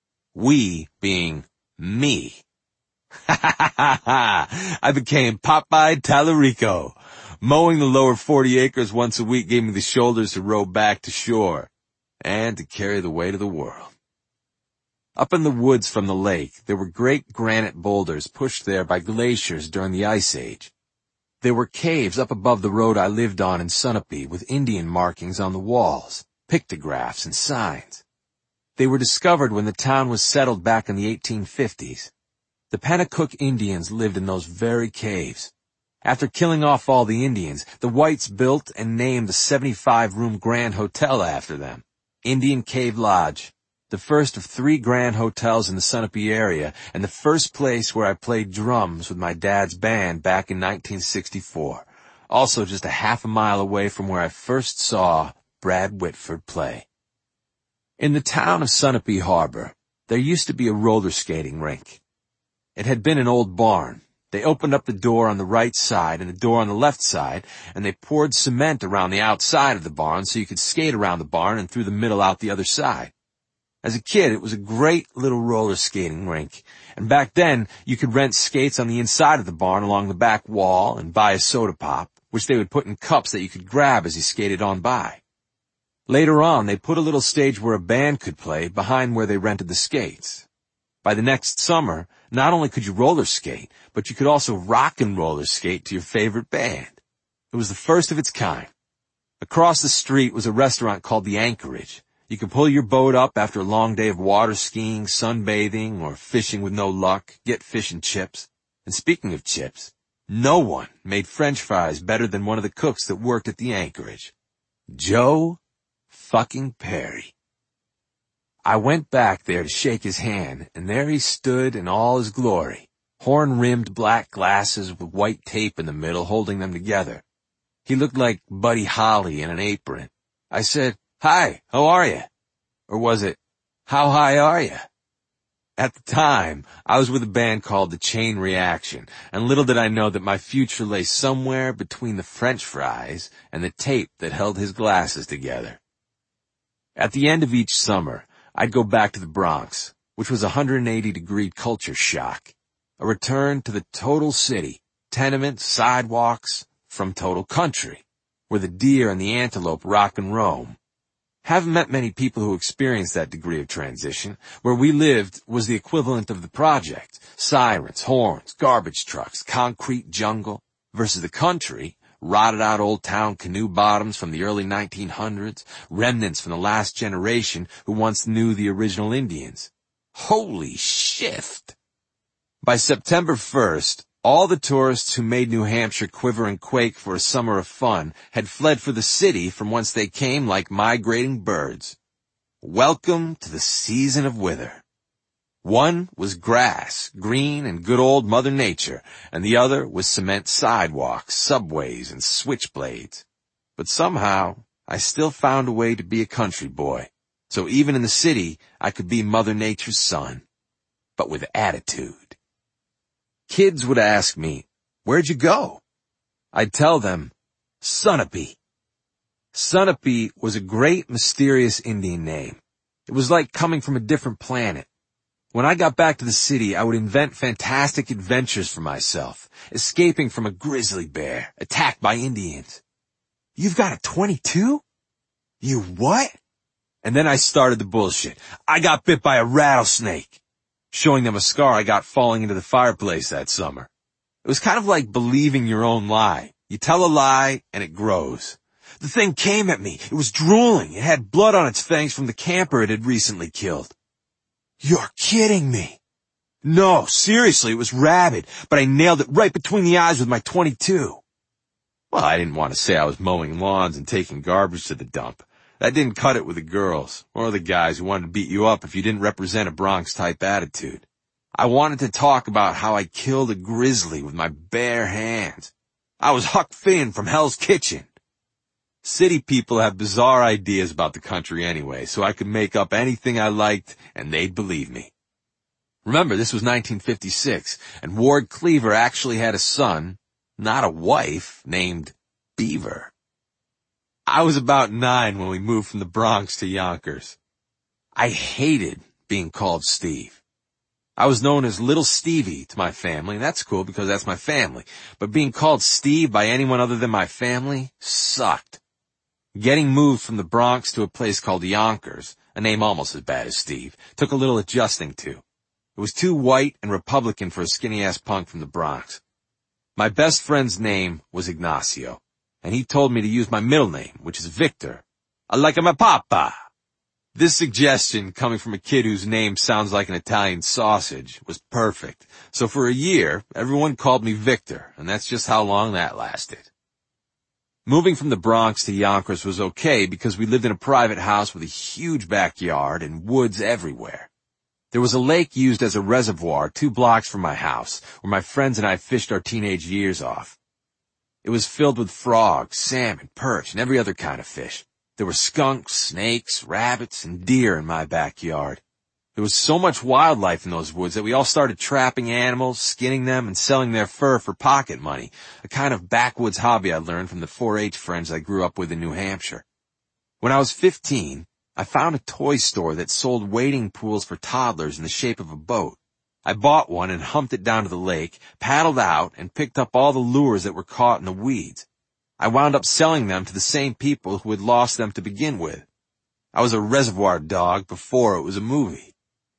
We being me. Ha ha ha ha! I became Popeye Tallarico. Mowing the lower forty acres once a week gave me the shoulders to row back to shore and to carry the weight of the world. Up in the woods from the lake, there were great granite boulders pushed there by glaciers during the Ice Age. There were caves up above the road I lived on in Sunapee with Indian markings on the walls, pictographs and signs. They were discovered when the town was settled back in the eighteen fifties. The Pennacook Indians lived in those very caves. After killing off all the Indians, the whites built and named the seventy-five room Grand Hotel after them, Indian Cave Lodge, the first of three grand hotels in the Sunapee area and the first place where I played drums with my dad's band back in nineteen sixty-four, also just a half a mile away from where I first saw Brad Whitford play. In the town of Sunapee Harbor, there used to be a roller skating rink. It had been an old barn. They opened up the door on the right side and the door on the left side, and they poured cement around the outside of the barn so you could skate around the barn and through the middle out the other side. As a kid, it was a great little roller skating rink, and back then you could rent skates on the inside of the barn along the back wall and buy a soda pop, which they would put in cups that you could grab as you skated on by. Later on, they put a little stage where a band could play behind where they rented the skates. By the next summer, not only could you roller skate, but you could also rock and roller skate to your favorite band. It was the first of its kind. Across the street was a restaurant called the Anchorage. You could pull your boat up after a long day of water skiing, sunbathing, or fishing with no luck, get fish and chips. And speaking of chips, no one made French fries better than one of the cooks that worked at the Anchorage. Joe fucking Perry. I went back there to shake his hand, and there he stood in all his glory, horn-rimmed black glasses with white tape in the middle holding them together. He looked like Buddy Holly in an apron. I said, "Hi, how are you?" Or was it, "How high are you?" At the time, I was with a band called The Chain Reaction, and little did I know that my future lay somewhere between the French fries and the tape that held his glasses together. At the end of each summer, I'd go back to the Bronx, which was a one hundred eighty degree culture shock. A return to the total city, tenements, sidewalks, from total country, where the deer and the antelope rock and roam. Haven't met many people who experienced that degree of transition. Where we lived was the equivalent of the project. Sirens, horns, garbage trucks, concrete jungle, versus the country, rotted out old town canoe bottoms from the early nineteen hundreds, remnants from the last generation who once knew the original Indians. Holy shift! By September first, all the tourists who made New Hampshire quiver and quake for a summer of fun had fled for the city from whence they came like migrating birds. Welcome to the season of wither. One was grass, green and good old Mother Nature, and the other was cement sidewalks, subways, and switchblades. But somehow, I still found a way to be a country boy, so even in the city, I could be Mother Nature's son, but with attitude. Kids would ask me, "Where'd you go?" I'd tell them, Sunapee. Sunapee was a great, mysterious Indian name. It was like coming from a different planet. When I got back to the city, I would invent fantastic adventures for myself, escaping from a grizzly bear, attacked by Indians. "You've got a twenty-two? You what?" And then I started the bullshit. "I got bit by a rattlesnake," showing them a scar I got falling into the fireplace that summer. It was kind of like believing your own lie. You tell a lie, and it grows. The thing came at me. It was drooling. It had blood on its fangs from the camper it had recently killed. "You're kidding me." "No, seriously, it was rabid, but I nailed it right between the eyes with my twenty-two. Well, I didn't want to say I was mowing lawns and taking garbage to the dump. That didn't cut it with the girls, or the guys who wanted to beat you up if you didn't represent a Bronx-type attitude. I wanted to talk about how I killed a grizzly with my bare hands. I was Huck Finn from Hell's Kitchen. City people have bizarre ideas about the country anyway, so I could make up anything I liked, and they'd believe me. Remember, this was nineteen fifty-six, and Ward Cleaver actually had a son, not a wife, named Beaver. I was about nine when we moved from the Bronx to Yonkers. I hated being called Steve. I was known as Little Stevie to my family, and that's cool because that's my family. But being called Steve by anyone other than my family sucked. Getting moved from the Bronx to a place called Yonkers, a name almost as bad as Steve, took a little adjusting to. It was too white and Republican for a skinny-ass punk from the Bronx. My best friend's name was Ignacio, and he told me to use my middle name, which is Victor. I like my papa. This suggestion, coming from a kid whose name sounds like an Italian sausage, was perfect. So for a year, everyone called me Victor, and that's just how long that lasted. Moving from the Bronx to Yonkers was okay because we lived in a private house with a huge backyard and woods everywhere. There was a lake used as a reservoir two blocks from my house, where my friends and I fished our teenage years off. It was filled with frogs, salmon, perch, and every other kind of fish. There were skunks, snakes, rabbits, and deer in my backyard. There was so much wildlife in those woods that we all started trapping animals, skinning them, and selling their fur for pocket money, a kind of backwoods hobby I learned from the four H friends I grew up with in New Hampshire. When I was fifteen, I found a toy store that sold wading pools for toddlers in the shape of a boat. I bought one and humped it down to the lake, paddled out, and picked up all the lures that were caught in the weeds. I wound up selling them to the same people who had lost them to begin with. I was a reservoir dog before it was a movie.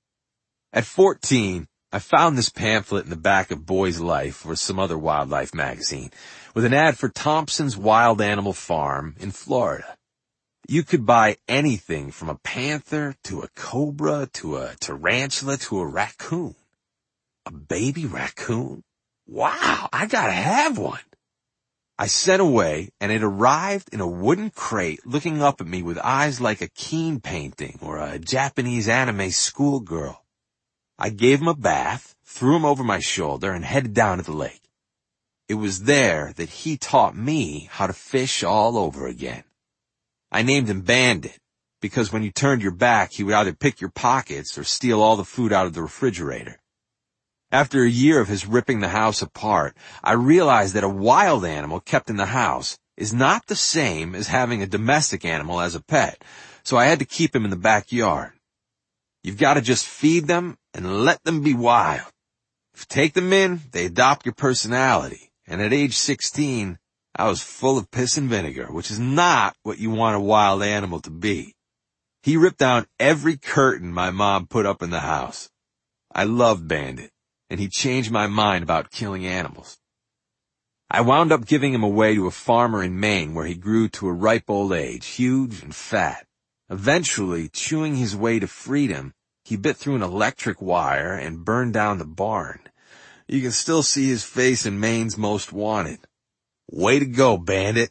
At fourteen, I found this pamphlet in the back of Boy's Life or some other wildlife magazine with an ad for Thompson's Wild Animal Farm in Florida. You could buy anything from a panther to a cobra to a tarantula to a raccoon. A baby raccoon? Wow, I gotta have one. I sent away, and it arrived in a wooden crate looking up at me with eyes like a Keen painting or a Japanese anime schoolgirl. I gave him a bath, threw him over my shoulder, and headed down to the lake. It was there that he taught me how to fish all over again. I named him Bandit, because when you turned your back, he would either pick your pockets or steal all the food out of the refrigerator. After a year of his ripping the house apart, I realized that a wild animal kept in the house is not the same as having a domestic animal as a pet, so I had to keep him in the backyard. You've got to just feed them and let them be wild. If you take them in, they adopt your personality, and at age sixteen, I was full of piss and vinegar, which is not what you want a wild animal to be. He ripped down every curtain my mom put up in the house. I loved Bandit, and he changed my mind about killing animals. I wound up giving him away to a farmer in Maine where he grew to a ripe old age, huge and fat. Eventually, chewing his way to freedom, he bit through an electric wire and burned down the barn. You can still see his face in Maine's Most Wanted. Way to go, Bandit.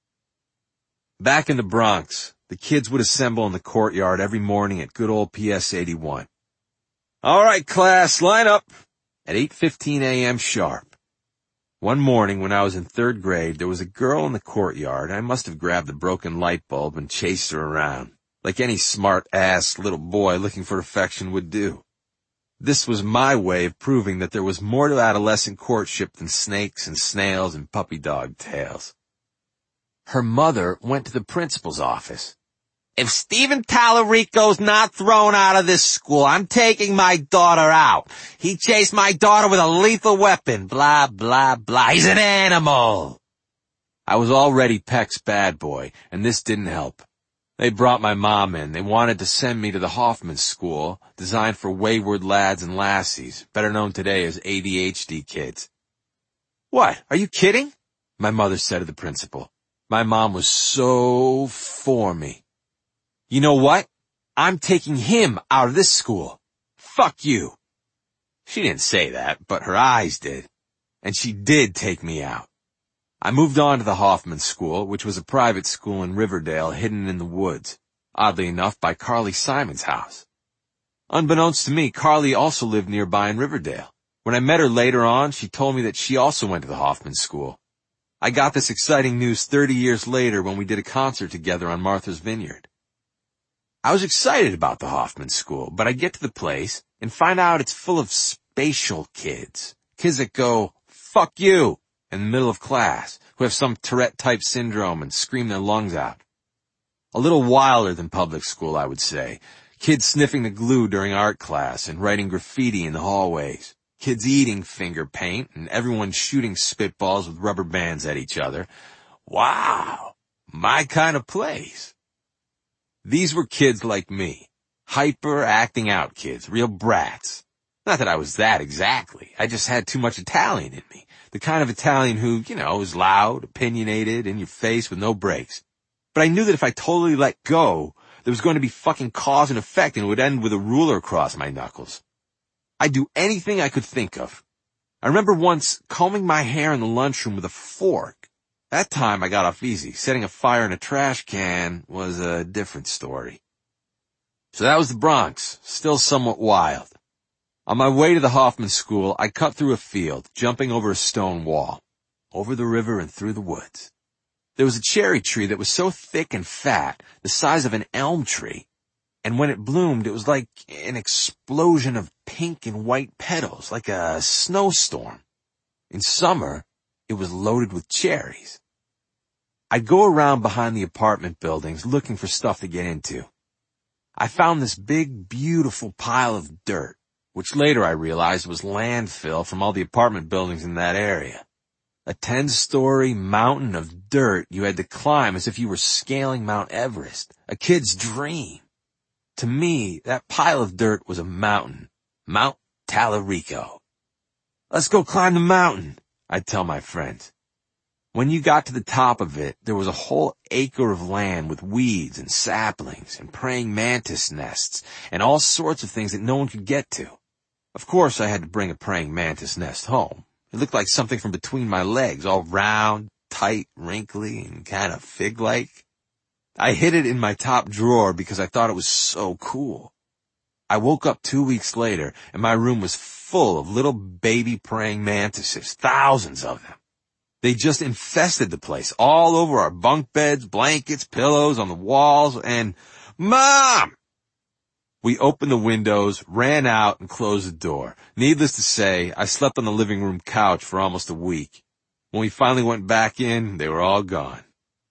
Back in the Bronx, the kids would assemble in the courtyard every morning at good old P S eighty-one. All right, class, line up. At eight fifteen a.m. sharp. One morning when I was in third grade, there was a girl in the courtyard. I must have grabbed a broken light bulb and chased her around, like any smart-ass little boy looking for affection would do. This was my way of proving that there was more to adolescent courtship than snakes and snails and puppy dog tails. Her mother went to the principal's office. If Stephen Tallarico's not thrown out of this school, I'm taking my daughter out. He chased my daughter with a lethal weapon. Blah, blah, blah. He's an animal. I was already Peck's bad boy, and this didn't help. They brought my mom in. They wanted to send me to the Hoffman School, designed for wayward lads and lassies, better known today as A D H D kids. What? Are you kidding? My mother said to the principal. My mom was so for me. You know what? I'm taking him out of this school. Fuck you. She didn't say that, but her eyes did. And she did take me out. I moved on to the Hoffman School, which was a private school in Riverdale hidden in the woods, oddly enough by Carly Simon's house. Unbeknownst to me, Carly also lived nearby in Riverdale. When I met her later on, she told me that she also went to the Hoffman School. I got this exciting news thirty years later when we did a concert together on Martha's Vineyard. I was excited about the Hoffman School, but I get to the place and find out it's full of spatial kids. Kids that go, fuck you, in the middle of class, who have some Tourette-type syndrome and scream their lungs out. A little wilder than public school, I would say. Kids sniffing the glue during art class and writing graffiti in the hallways. Kids eating finger paint and everyone shooting spitballs with rubber bands at each other. Wow, my kind of place. These were kids like me. Hyper acting out kids, real brats. Not that I was that exactly. I just had too much Italian in me. The kind of Italian who, you know, is loud, opinionated, in your face with no brakes. But I knew that if I totally let go, there was going to be fucking cause and effect and it would end with a ruler across my knuckles. I'd do anything I could think of. I remember once combing my hair in the lunchroom with a fork. That time I got off easy. Setting a fire in a trash can was a different story. So that was the Bronx, still somewhat wild. On my way to the Hoffman School, I cut through a field, jumping over a stone wall, over the river and through the woods. There was a cherry tree that was so thick and fat, the size of an elm tree, and when it bloomed, it was like an explosion of pink and white petals, like a snowstorm. In summer, it was loaded with cherries. I'd go around behind the apartment buildings looking for stuff to get into. I found this big, beautiful pile of dirt, which later I realized was landfill from all the apartment buildings in that area. A ten-story mountain of dirt you had to climb as if you were scaling Mount Everest, a kid's dream. To me, that pile of dirt was a mountain, Mount Tallarico. Let's go climb the mountain, I'd tell my friends. When you got to the top of it, there was a whole acre of land with weeds and saplings and praying mantis nests and all sorts of things that no one could get to. Of course, I had to bring a praying mantis nest home. It looked like something from between my legs, all round, tight, wrinkly, and kind of fig-like. I hid it in my top drawer because I thought it was so cool. I woke up two weeks later, and my room was full of little baby praying mantises, thousands of them. They just infested the place, all over our bunk beds, blankets, pillows, on the walls, and, Mom! We opened the windows, ran out, and closed the door. Needless to say, I slept on the living room couch for almost a week. When we finally went back in, they were all gone.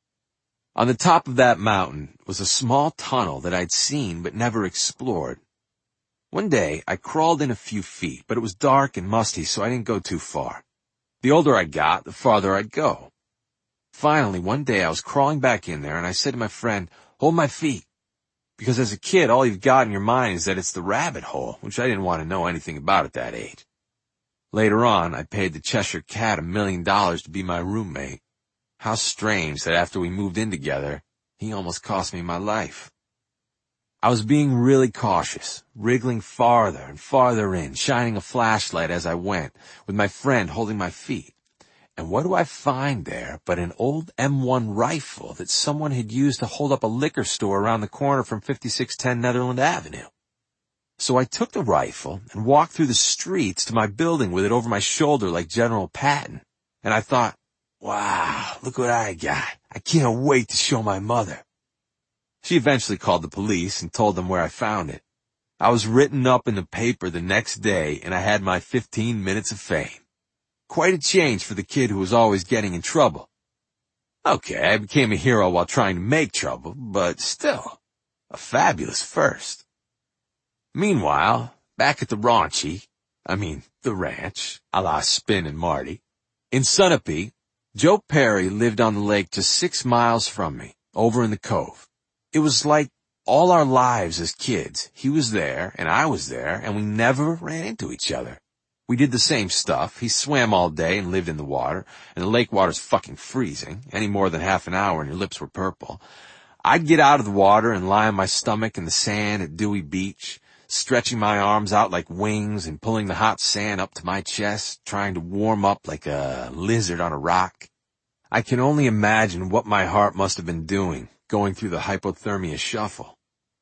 On the top of that mountain was a small tunnel that I'd seen but never explored. One day, I crawled in a few feet, but it was dark and musty, so I didn't go too far. The older I got, the farther I'd go. Finally, one day I was crawling back in there, and I said to my friend, "Hold my feet." Because as a kid, all you've got in your mind is that it's the rabbit hole, which I didn't want to know anything about at that age. Later on, I paid the Cheshire Cat a million dollars to be my roommate. How strange that after we moved in together, he almost cost me my life. I was being really cautious, wriggling farther and farther in, shining a flashlight as I went, with my friend holding my feet. And what do I find there but an old M one rifle that someone had used to hold up a liquor store around the corner from fifty-six ten Netherland Avenue. So I took the rifle and walked through the streets to my building with it over my shoulder like General Patton. And I thought, wow, look what I got. I can't wait to show my mother. She eventually called the police and told them where I found it. I was written up in the paper the next day, and I had my fifteen minutes of fame. Quite a change for the kid who was always getting in trouble. Okay, I became a hero while trying to make trouble, but still, a fabulous first. Meanwhile, back at the raunchy, I mean, the ranch, a la Spin and Marty, in Sunapee, Joe Perry lived on the lake just six miles from me, over in the cove. It was like all our lives as kids. He was there, and I was there, and we never ran into each other. We did the same stuff. He swam all day and lived in the water, and the lake water's fucking freezing. Any more than half an hour and your lips were purple. I'd get out of the water and lie on my stomach in the sand at Dewey Beach, stretching my arms out like wings and pulling the hot sand up to my chest, trying to warm up like a lizard on a rock. I can only imagine what my heart must have been doing, going through the hypothermia shuffle.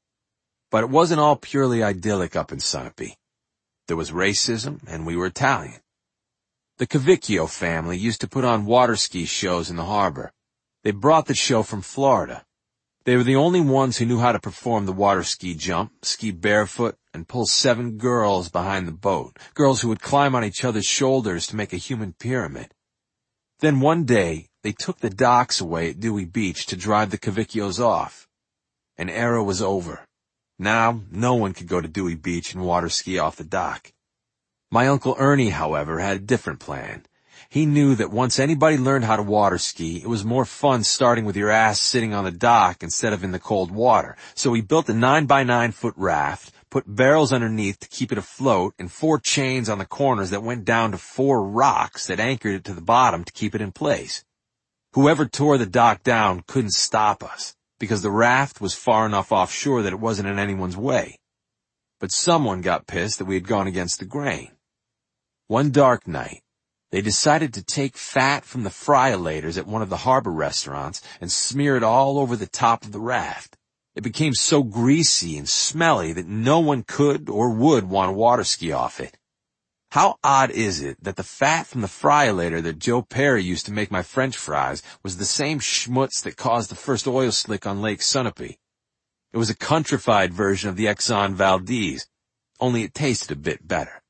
But it wasn't all purely idyllic up in Sunapee. There was racism, and we were Italian. The Cavicchio family used to put on water ski shows in the harbor. They brought the show from Florida. They were the only ones who knew how to perform the water ski jump, ski barefoot, and pull seven girls behind the boat, girls who would climb on each other's shoulders to make a human pyramid. Then one day, they took the docks away at Dewey Beach to drive the Cavicchios off. An era was over. Now, no one could go to Dewey Beach and water ski off the dock. My Uncle Ernie, however, had a different plan. He knew that once anybody learned how to water ski, it was more fun starting with your ass sitting on the dock instead of in the cold water. So he built a nine by nine foot raft, put barrels underneath to keep it afloat, and four chains on the corners that went down to four rocks that anchored it to the bottom to keep it in place. Whoever tore the dock down couldn't stop us, because the raft was far enough offshore that it wasn't in anyone's way. But someone got pissed that we had gone against the grain. One dark night, they decided to take fat from the friolators at one of the harbor restaurants and smear it all over the top of the raft. It became so greasy and smelly that no one could or would want to water ski off it. How odd is it that the fat from the friolator that Joe Perry used to make my French fries was the same schmutz that caused the first oil slick on Lake Sunapee? It was a countrified version of the Exxon Valdez, only it tasted a bit better.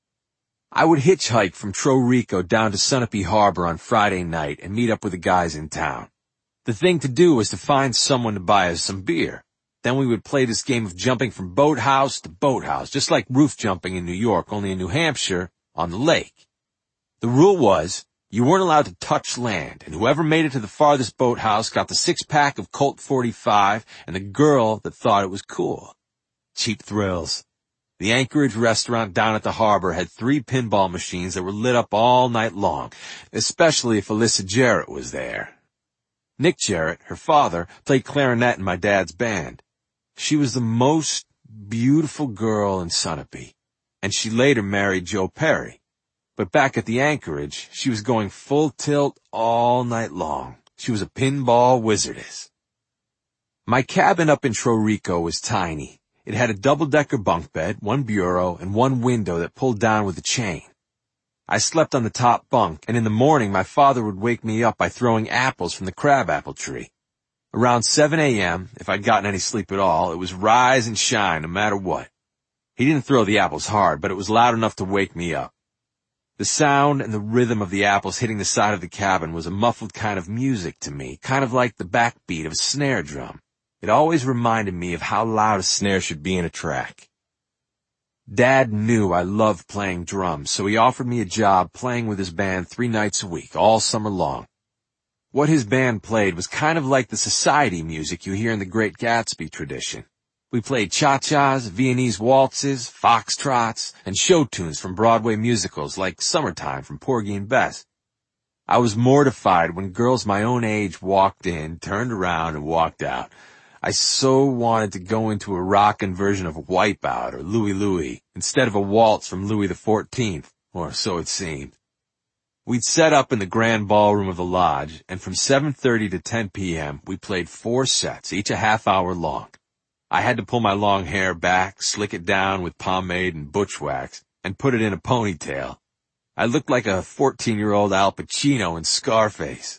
I would hitchhike from Trorico down to Sunapee Harbor on Friday night and meet up with the guys in town. The thing to do was to find someone to buy us some beer. Then we would play this game of jumping from boathouse to boathouse, just like roof jumping in New York, only in New Hampshire, on the lake. The rule was, you weren't allowed to touch land, and whoever made it to the farthest boathouse got the six-pack of Colt forty-five and the girl that thought it was cool. Cheap thrills. The Anchorage restaurant down at the harbor had three pinball machines that were lit up all night long, especially if Alyssa Jarrett was there. Nick Jarrett, her father, played clarinet in my dad's band. She was the most beautiful girl in Sunapee, and she later married Joe Perry. But back at the Anchorage, she was going full tilt all night long. She was a pinball wizardess. My cabin up in Trorico was tiny. It had a double-decker bunk bed, one bureau, and one window that pulled down with a chain. I slept on the top bunk, and in the morning my father would wake me up by throwing apples from the crabapple tree. Around seven a.m., if I'd gotten any sleep at all, it was rise and shine no matter what. He didn't throw the apples hard, but it was loud enough to wake me up. The sound and the rhythm of the apples hitting the side of the cabin was a muffled kind of music to me, kind of like the backbeat of a snare drum. It always reminded me of how loud a snare should be in a track. Dad knew I loved playing drums, so he offered me a job playing with his band three nights a week, all summer long. What his band played was kind of like the society music you hear in the Great Gatsby tradition. We played cha-chas, Viennese waltzes, foxtrots, and show tunes from Broadway musicals like Summertime from Porgy and Bess. I was mortified when girls my own age walked in, turned around, and walked out. I so wanted to go into a rockin' version of Wipeout or Louie Louie instead of a waltz from Louis the fourteenth, or so it seemed. We'd set up in the grand ballroom of the lodge, and from seven thirty to ten p.m. we played four sets, each a half hour long. I had to pull my long hair back, slick it down with pomade and butch wax, and put it in a ponytail. I looked like a fourteen-year-old Al Pacino in Scarface.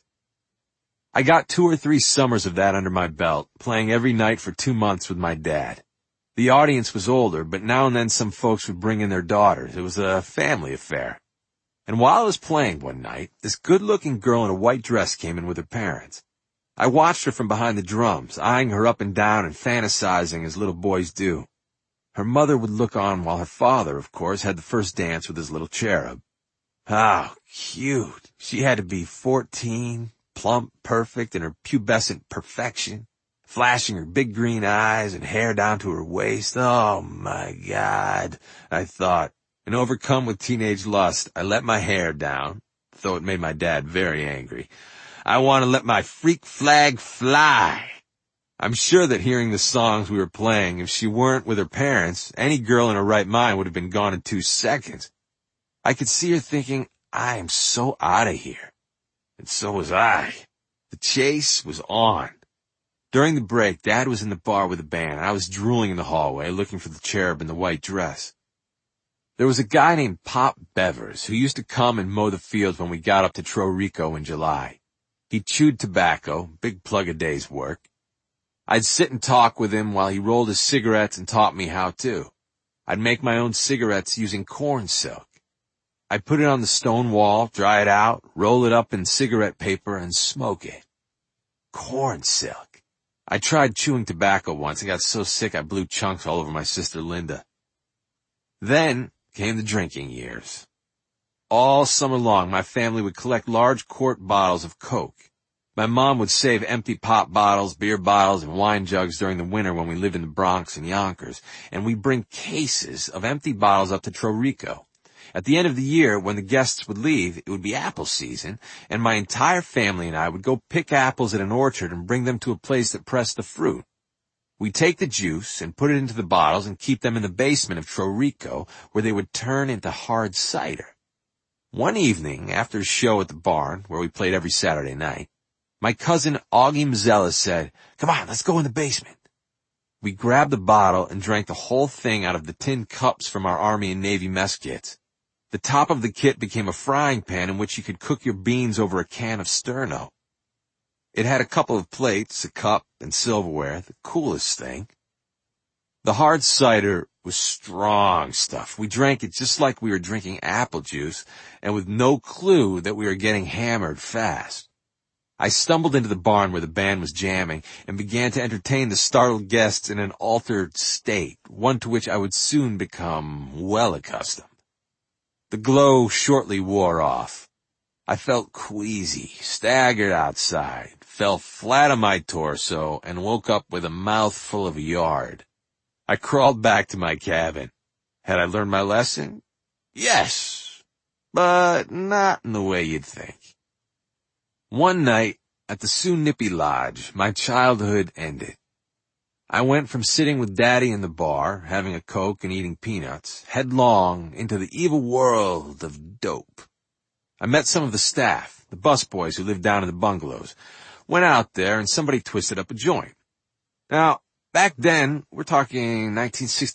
I got two or three summers of that under my belt, playing every night for two months with my dad. The audience was older, but now and then some folks would bring in their daughters. It was a family affair. And while I was playing one night, this good-looking girl in a white dress came in with her parents. I watched her from behind the drums, eyeing her up and down and fantasizing as little boys do. Her mother would look on while her father, of course, had the first dance with his little cherub. How cute. She had to be fourteen, plump, perfect in her pubescent perfection, flashing her big green eyes and hair down to her waist. Oh, my God, I thought. And overcome with teenage lust, I let my hair down, though it made my dad very angry. I want to let my freak flag fly. I'm sure that hearing the songs we were playing, if she weren't with her parents, any girl in her right mind would have been gone in two seconds. I could see her thinking, I am so out of here. And so was I. The chase was on. During the break, Dad was in the bar with the band, and I was drooling in the hallway, looking for the cherub in the white dress. There was a guy named Pop Bevers who used to come and mow the fields when we got up to Trorico in July. He chewed tobacco, big plug a day's work. I'd sit and talk with him while he rolled his cigarettes and taught me how to. I'd make my own cigarettes using corn silk. I'd put it on the stone wall, dry it out, roll it up in cigarette paper, and smoke it. Corn silk. I tried chewing tobacco once and got so sick I blew chunks all over my sister Linda. Then came the drinking years. All summer long, my family would collect large quart bottles of Coke. My mom would save empty pop bottles, beer bottles, and wine jugs during the winter when we lived in the Bronx and Yonkers, and we'd bring cases of empty bottles up to Trorico. At the end of the year, when the guests would leave, it would be apple season, and my entire family and I would go pick apples at an orchard and bring them to a place that pressed the fruit. We'd take the juice and put it into the bottles and keep them in the basement of Trorico, where they would turn into hard cider. One evening, after a show at the barn, where we played every Saturday night, my cousin Augie Mazzella said, "Come on, let's go in the basement." We grabbed the bottle and drank the whole thing out of the tin cups from our Army and Navy mess kits. The top of the kit became a frying pan in which you could cook your beans over a can of sterno. It had a couple of plates, a cup, and silverware, the coolest thing. The hard cider was strong stuff. We drank it just like we were drinking apple juice, and with no clue that we were getting hammered fast. I stumbled into the barn where the band was jamming and began to entertain the startled guests in an altered state, one to which I would soon become well accustomed. The glow shortly wore off. I felt queasy, staggered outside, fell flat on my torso, and woke up with a mouthful of yard. I crawled back to my cabin. Had I learned my lesson? Yes, but not in the way you'd think. One night at the Sioux Nippy Lodge, my childhood ended. I went from sitting with Daddy in the bar, having a Coke and eating peanuts, headlong into the evil world of dope. I met some of the staff, the busboys who lived down in the bungalows, went out there and somebody twisted up a joint. Now, back then, we're talking nineteen sixty